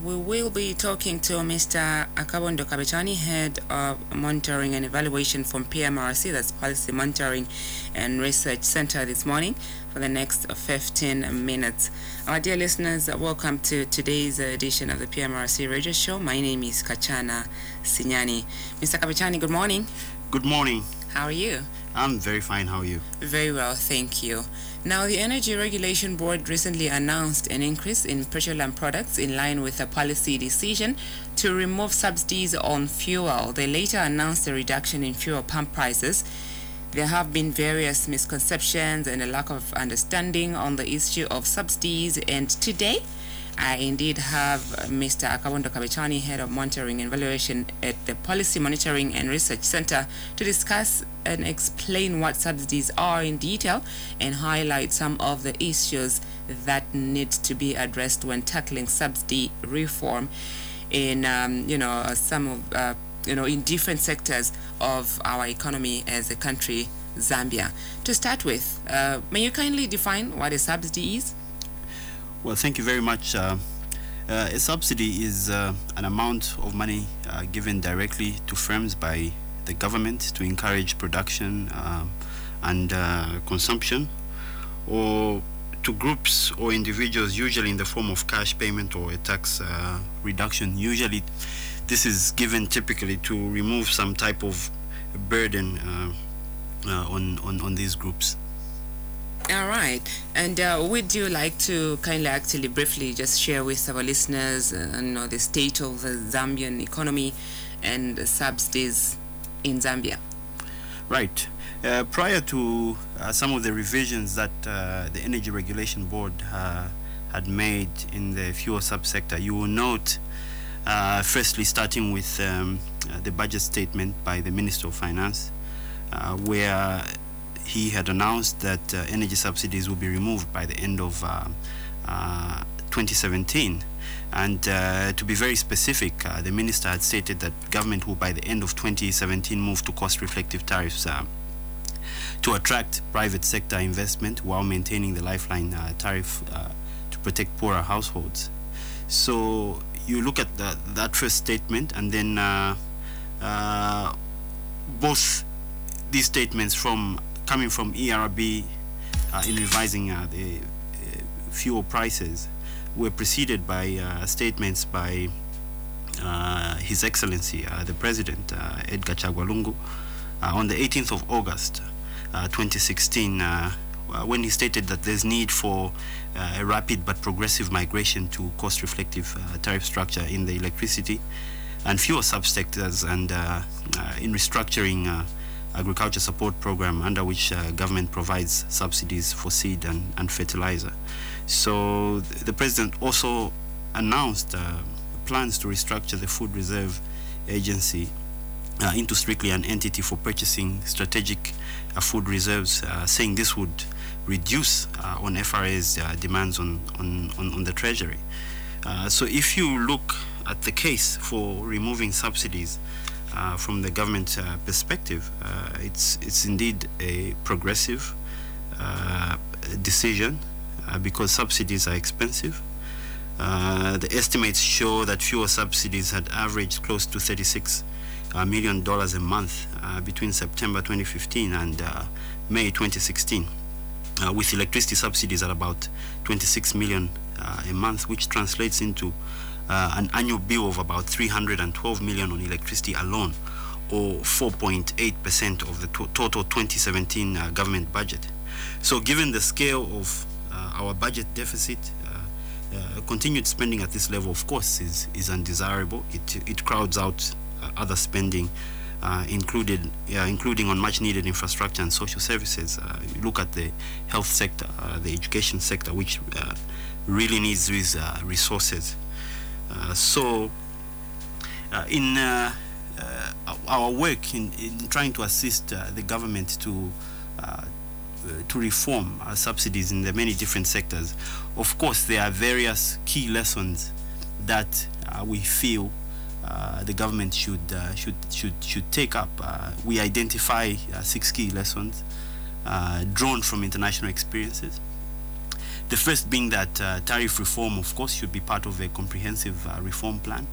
we will be talking to Mr. Akabondo Kabechani, Head of Monitoring and Evaluation from PMRC, that's Policy Monitoring and Research Center, this morning for the next 15 minutes. Our dear listeners, welcome to today's edition of the PMRC Radio Show. My name is Kachana Sinyani. Mr. Kabechani, good morning. Good morning. How are you? I'm very fine. How are you? Very well, thank you. Now, the Energy Regulation Board recently announced an increase in petroleum products in line with a policy decision to remove subsidies on fuel. They later announced a reduction in fuel pump prices. There have been various misconceptions and a lack of understanding on the issue of subsidies, and today I indeed have Mr. Akabondo Kabechani, Head of Monitoring and Evaluation at the Policy Monitoring and Research Center, to discuss and explain what subsidies are in detail and highlight some of the issues that need to be addressed when tackling subsidy reform in, some of, in different sectors of our economy as a country, Zambia. To start with, may you kindly define what a subsidy is? Well, thank you very much. A subsidy is an amount of money given directly to firms by the government to encourage production and consumption, or to groups or individuals, usually in the form of cash payment or a tax reduction. Usually this is given typically to remove some type of burden on these groups. All right. And would you like to kindly actually briefly just share with our listeners the state of the Zambian economy and the subsidies in Zambia? Right. Prior to some of the revisions that the Energy Regulation Board had made in the fuel subsector, you will note, firstly, starting with the budget statement by the Minister of Finance, where he had announced that energy subsidies will be removed by the end of 2017. And to be very specific, the minister had stated that government will, by the end of 2017, move to cost-reflective tariffs to attract private sector investment while maintaining the lifeline tariff to protect poorer households. So you look at that first statement, and then both these statements coming from ERB in revising the fuel prices were preceded by statements by His Excellency, the President, Edgar Chagwa Lungu, on the 18th of August 2016, when he stated that there's need for a rapid but progressive migration to cost-reflective tariff structure in the electricity and fuel subsectors, and in restructuring agriculture support program under which government provides subsidies for seed and fertilizer. So the president also announced plans to restructure the Food Reserve Agency into strictly an entity for purchasing strategic food reserves, saying this would reduce on FRA's demands on the treasury. So if you look at the case for removing subsidies from the government perspective, it's indeed a progressive decision because subsidies are expensive. The estimates show that fuel subsidies had averaged close to $36 million a month between September 2015 and May 2016, with electricity subsidies at about $26 million a month, which translates into an annual bill of about $312 million on electricity alone, or 4.8% of the total 2017 government budget. So given the scale of our budget deficit, continued spending at this level, of course, is undesirable. It crowds out other spending, including on much needed infrastructure and social services. You look at the health sector, the education sector, which really needs these resources. So in our work in trying to assist the government to reform subsidies in the many different sectors, of course there are various key lessons that we feel the government should take up. We identify 6 key lessons drawn from international experiences. The first being that tariff reform, of course, should be part of a comprehensive reform plan.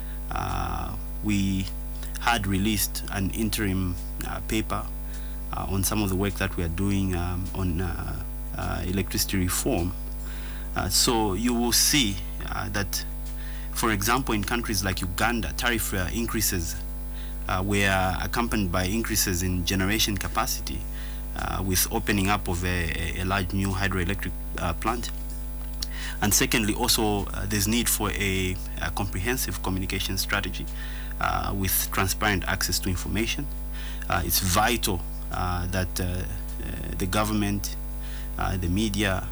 We had released an interim paper on some of the work that we are doing on electricity reform. So you will see that, for example, in countries like Uganda, tariff increases were accompanied by increases in generation capacity with opening up of a large new hydroelectric plant. And secondly, also there's need for a comprehensive communication strategy with transparent access to information. It's vital that the government, the media,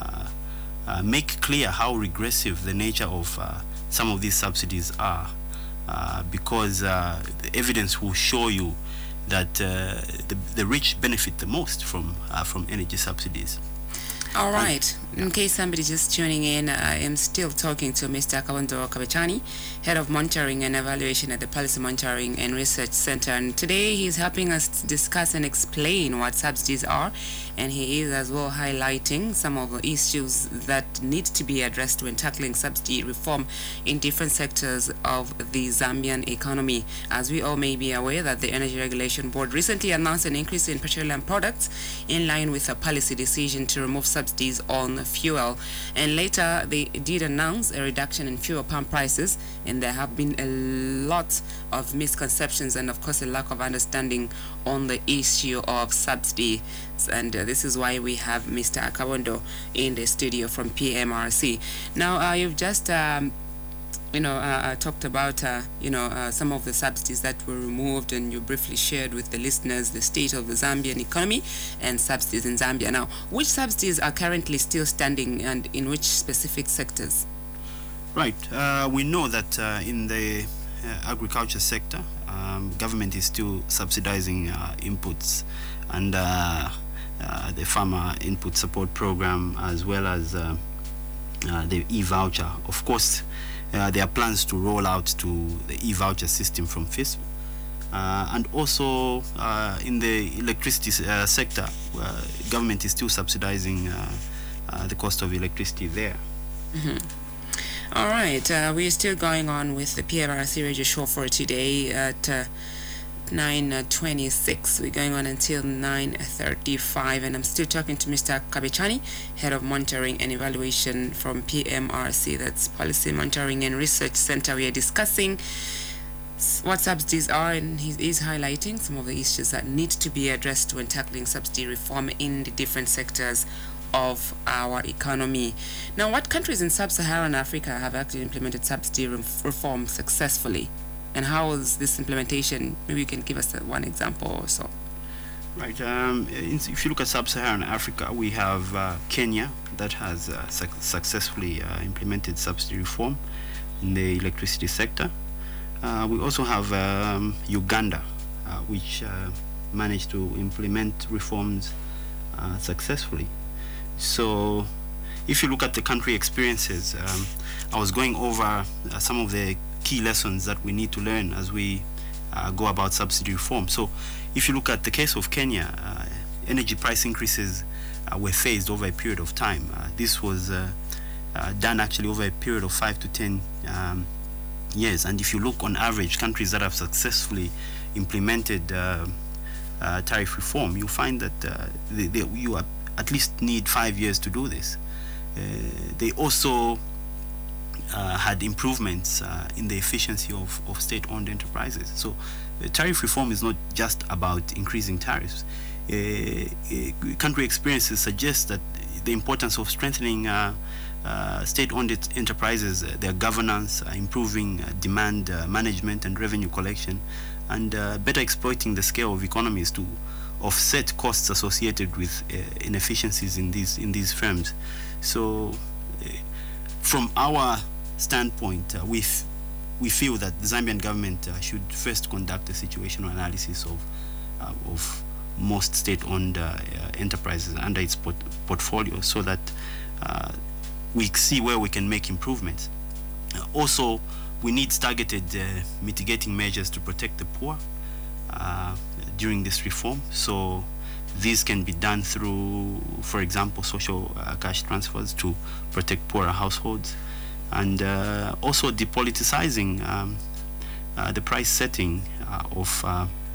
make clear how regressive the nature of some of these subsidies are, because the evidence will show you that the rich benefit the most from energy subsidies. All right. In case somebody just tuning in, I am still talking to Mr. Akabondo Kabechani, Head of Monitoring and Evaluation at the Policy Monitoring and Research Center. And today he's helping us discuss and explain what subsidies are. And he is as well highlighting some of the issues that need to be addressed when tackling subsidy reform in different sectors of the Zambian economy. As we all may be aware that the Energy Regulation Board recently announced an increase in petroleum products in line with a policy decision to remove subsidies on fuel. And later they did announce a reduction in fuel pump prices, and there have been a lot of misconceptions and of course a lack of understanding on the issue of subsidy. And this is why we have Mr. Akabondo in the studio from PMRC. Now, you've just talked about some of the subsidies that were removed, and you briefly shared with the listeners the state of the Zambian economy and subsidies in Zambia. Now, which subsidies are currently still standing, and in which specific sectors? Right. We know that in the agriculture sector, government is still subsidizing inputs and the farmer input support program, as well as the e-voucher. Of course, there are plans to roll out to the e-voucher system from FISP. And also in the electricity sector, government is still subsidizing the cost of electricity there. Mm-hmm. All right, we're still going on with the PMRC radio show for today at 9:26. We're going on until 9:35, and I'm still talking to Mr. Kabechani, Head of Monitoring and Evaluation from PMRC, that's Policy Monitoring and Research Center. We are discussing what subsidies are, and he is highlighting some of the issues that need to be addressed when tackling subsidy reform in the different sectors of our economy. Now, what countries in sub-Saharan Africa have actually implemented subsidy reform successfully, and how is this implementation? Maybe you can give us one example or so. Right. If you look at sub-Saharan Africa, we have Kenya that has successfully implemented subsidy reform in the electricity sector. We also have Uganda, which managed to implement reforms successfully. So if you look at the country experiences, I was going over some of the key lessons that we need to learn as we go about subsidy reform. So if you look at the case of Kenya, energy price increases were phased over a period of time. This was done actually over a period of 5 to 10 years. And if you look on average, countries that have successfully implemented tariff reform, you find that you at least need 5 years to do this. They also had improvements in the efficiency of state-owned enterprises. So tariff reform is not just about increasing tariffs. Country experiences suggest that the importance of strengthening state-owned enterprises, their governance, improving demand management and revenue collection, and better exploiting the scale of economies to offset costs associated with inefficiencies in these firms. So from our standpoint, we feel that the Zambian government should first conduct a situational analysis of most state-owned enterprises under its portfolio, so that we see where we can make improvements. Also, we need targeted mitigating measures to protect the poor during this reform. So This can be done through, for example, social cash transfers to protect poorer households, and also depoliticizing the price setting of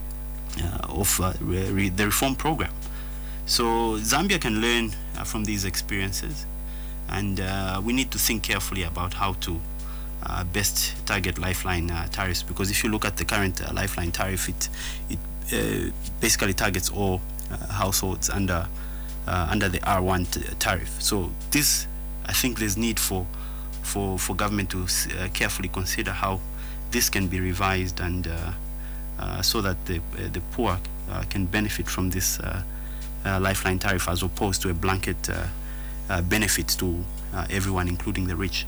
the reform program. So Zambia can learn from these experiences, and we need to think carefully about how to best target lifeline tariffs, because if you look at the current lifeline tariff, it basically targets all households under the R1 tariff. So this, I think there's need for government to carefully consider how this can be revised, and so that the poor can benefit from this lifeline tariff, as opposed to a blanket benefit to everyone, including the rich.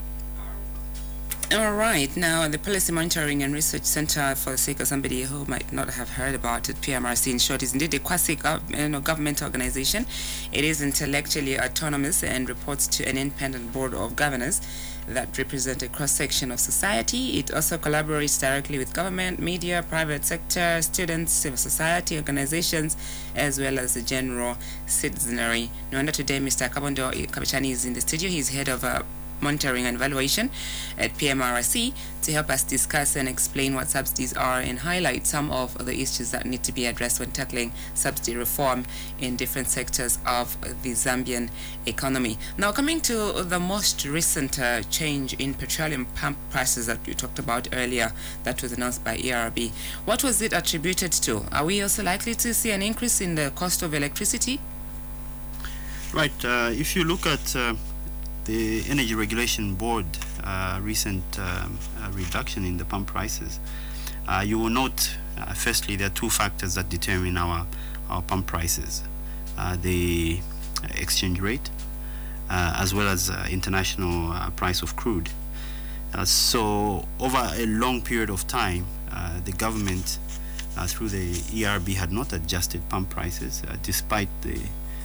All right. Now, the Policy Monitoring and Research Center, for the sake of somebody who might not have heard about it, PMRC in short, is indeed a quasi-government organization. It is intellectually autonomous and reports to an independent board of governors that represent a cross-section of society. It also collaborates directly with government, media, private sector, students, civil society organizations, as well as the general citizenry. No wonder today Mr. Kabondo Kabechani is in the studio. He's head of monitoring and evaluation at PMRC, to help us discuss and explain what subsidies are and highlight some of the issues that need to be addressed when tackling subsidy reform in different sectors of the Zambian economy. Now, coming to the most recent change in petroleum pump prices that you talked about earlier, that was announced by ERB, what was it attributed to? Are we also likely to see an increase in the cost of electricity? Right. If you look at the Energy Regulation Board recent reduction in the pump prices, you will note, firstly, there are two factors that determine our pump prices: the exchange rate, as well as international price of crude. So over a long period of time, the government, through the ERB, had not adjusted pump prices, despite the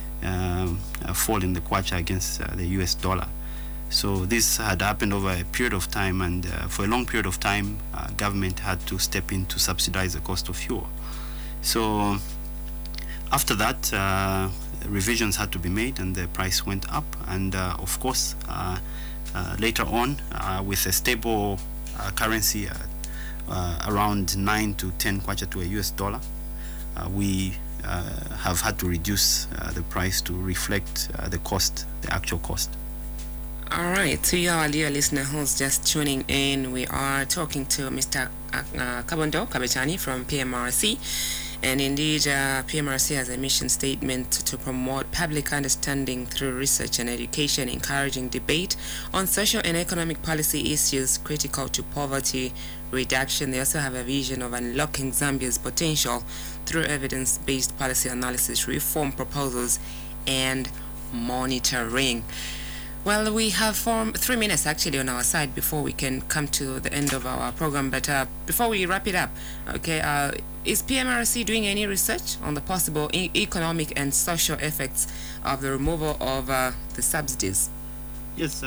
fall in the kwacha against the US dollar. So this had happened over a period of time, and for a long period of time, government had to step in to subsidize the cost of fuel. So after that, revisions had to be made, and the price went up. And of course, later on, with a stable currency around 9 to 10 kwacha to a US dollar, we have had to reduce the price to reflect the cost, the actual cost. All right, to you, our dear listener who's just tuning in, we are talking to Mr. Kabondo Kabechani from PMRC. And indeed, PMRC has a mission statement to promote public understanding through research and education, encouraging debate on social and economic policy issues critical to poverty reduction. They also have a vision of unlocking Zambia's potential through evidence-based policy analysis, reform proposals, and monitoring. Well, we have 3 minutes actually on our side before we can come to the end of our program. But before we wrap it up, okay, is PMRC doing any research on the possible economic and social effects of the removal of the subsidies? Yes,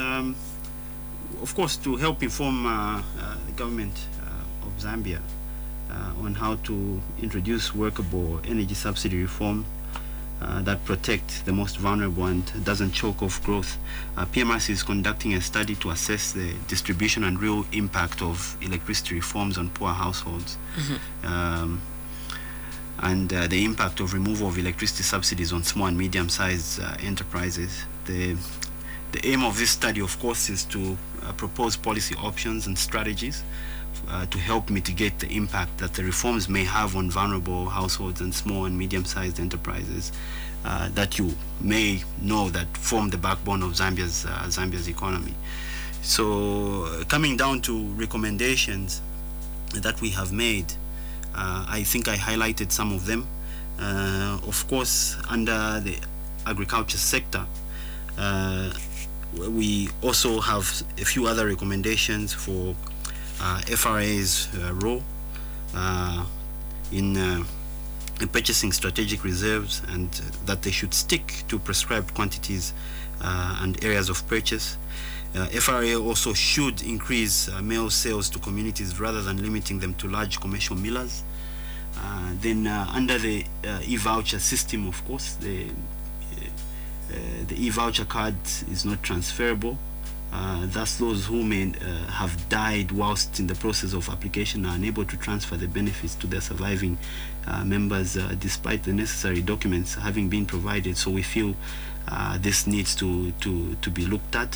of course, to help inform the government of Zambia on how to introduce workable energy subsidy reform that protect the most vulnerable and doesn't choke off growth. PMRC is conducting a study to assess the distribution and real impact of electricity reforms on poor households, and the impact of removal of electricity subsidies on small and medium-sized enterprises. The aim of this study, of course, is to propose policy options and strategies to help mitigate the impact that the reforms may have on vulnerable households and small and medium-sized enterprises that you may know that form the backbone of Zambia's economy. So coming down to recommendations that we have made, I think I highlighted some of them. Of course, under the agriculture sector, we also have a few other recommendations for FRA's role in purchasing strategic reserves, and that they should stick to prescribed quantities and areas of purchase. FRA also should increase male sales to communities rather than limiting them to large commercial millers. Then under the e-voucher system, of course, the e-voucher card is not transferable. Thus, those who may have died whilst in the process of application are unable to transfer the benefits to their surviving members despite the necessary documents having been provided. So we feel this needs to be looked at.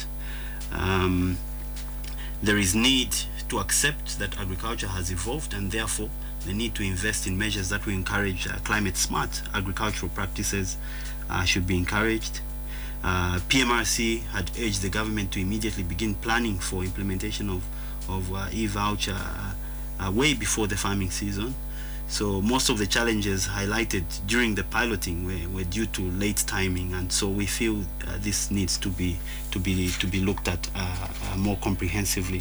There is need to accept that agriculture has evolved, and therefore the need to invest in measures that will encourage climate-smart agricultural practices should be encouraged. PMRC had urged the government to immediately begin planning for implementation of e-voucher way before the farming season. So most of the challenges highlighted during the piloting were due to late timing, and so we feel this needs to be looked at more comprehensively.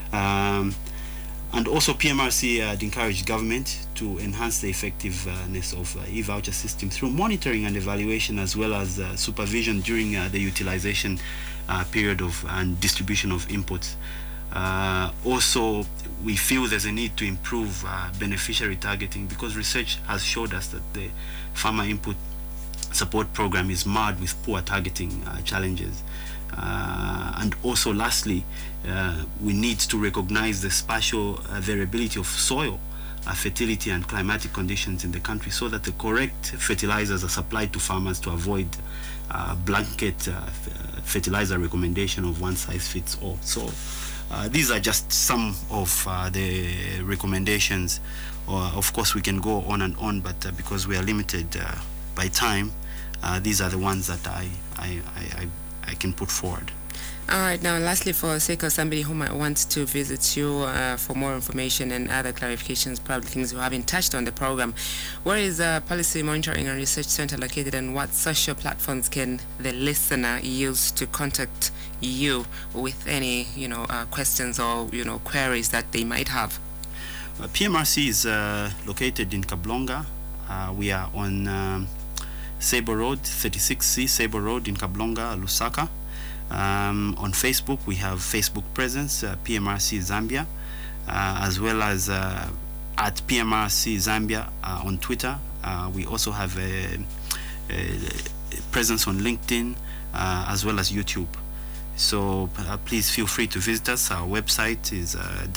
And also PMRC had encouraged government to enhance the effectiveness of e-voucher system through monitoring and evaluation, as well as supervision during the utilization period of and distribution of inputs. Also, we feel there's a need to improve beneficiary targeting, because research has showed us that the farmer input support program is marred with poor targeting challenges. And also, lastly, we need to recognize the spatial variability of soil fertility and climatic conditions in the country, so that the correct fertilizers are supplied to farmers to avoid blanket fertilizer recommendation of one size fits all. So these are just some of the recommendations. Of course, we can go on and on, but because we are limited by time, these are the ones that I can put forward. All right. Now, lastly, for the sake of somebody who might want to visit you for more information and other clarifications, probably things you haven't touched on the program, where is the Policy Monitoring and Research Center located, and what social platforms can the listener use to contact you with any, questions or, queries that they might have? PMRC is located in Kablonga. We are on Sable Road, 36C Sable Road in Kablonga, Lusaka. On Facebook, we have Facebook presence, PMRC Zambia, as well as at PMRC Zambia on Twitter. We also have a presence on LinkedIn, as well as YouTube. So please feel free to visit us. Our website is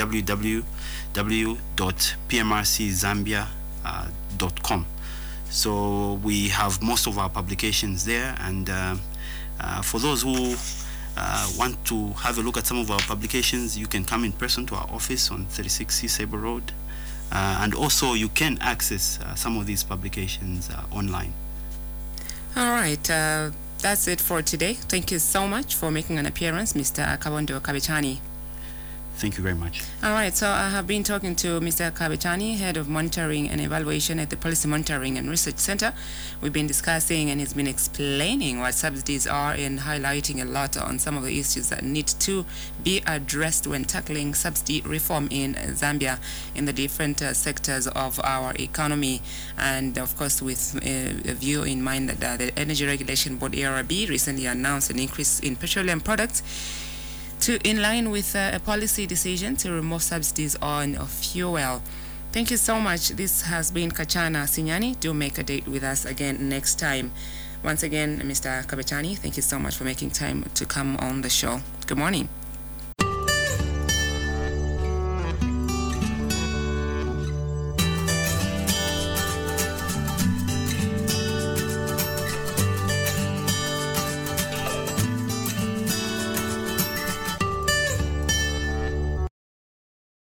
www.pmrczambia.com. So we have most of our publications there, and for those who want to have a look at some of our publications, you can come in person to our office on 36C Sable Road, and also you can access some of these publications online. All right. That's it for today. Thank you so much for making an appearance, Mr. Kabondo Kabechani. Thank you very much. All right, so I have been talking to Mr. Kabechani, Head of Monitoring and Evaluation at the Policy Monitoring and Research Center. We've been discussing, and he's been explaining what subsidies are and highlighting a lot on some of the issues that need to be addressed when tackling subsidy reform in Zambia in the different sectors of our economy. And of course, with a view in mind that the Energy Regulation Board, ERB, recently announced an increase in petroleum products in line with a policy decision to remove subsidies on fuel. Thank you so much. This has been Kachana Sinyani. Do make a date with us again next time. Once again, Mr. Kabechani, thank you so much for making time to come on the show. Good morning.